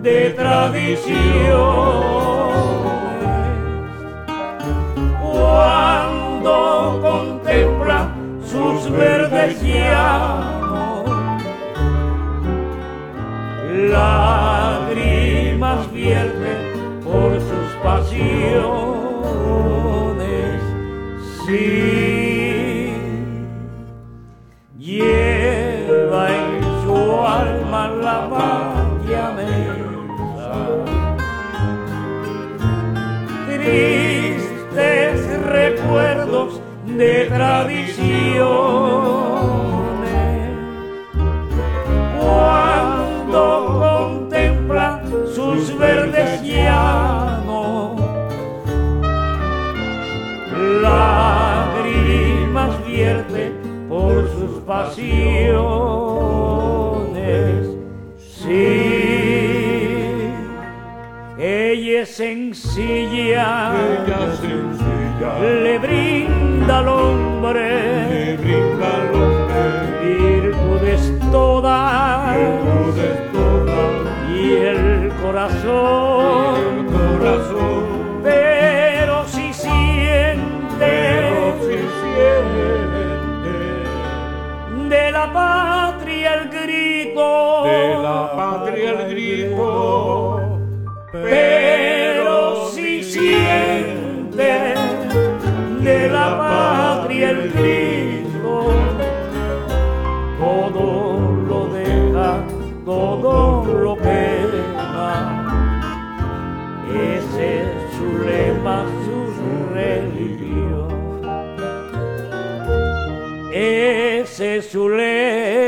de tradiciones. Cuando contempla sus verdes llanos, lágrimas vierte por sus pasiones. Sí, lleva en su alma la magia mensa, tristes recuerdos de tradiciones. Cuando contempla sus verdes llanos, lágrimas vierte por sus pasiones. Sí, ella es sencilla, le brinda al hombre, virtudes todas, y el corazón, pero si siente de la patria el grito, pero si siente de la patria el grito, todo lo deja, todo lo quema. Ese es su lema, su religión. Ese es su lema.